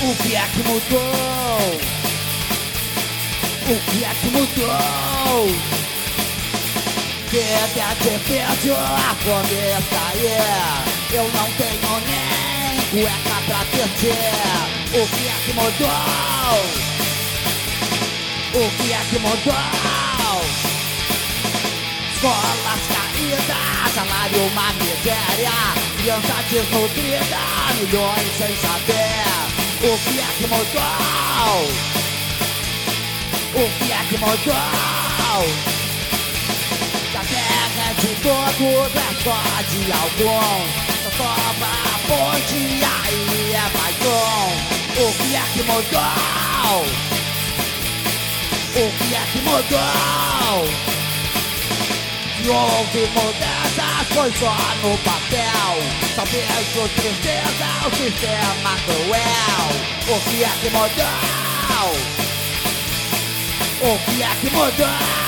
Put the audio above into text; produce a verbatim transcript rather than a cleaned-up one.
O que é que mudou? O que é que mudou? Quer ter perdido a cabeça, yeah. Eu não tenho nem cueca pra ter. O que é que mudou? O que é que mudou? Escolas caídas, salário uma miséria, criança desnutrida, milhões sem saber. O que é que mudou? O que é que mudou? A terra é de todos, é só de alguns. Só sobra a ponte e aí é mais um. O que é que mudou? O que é que mudou? Se houve mudanças, foi só no papel. Só vejo tristeza, o sistema cruel. O que é que mudou? O que é que mudou?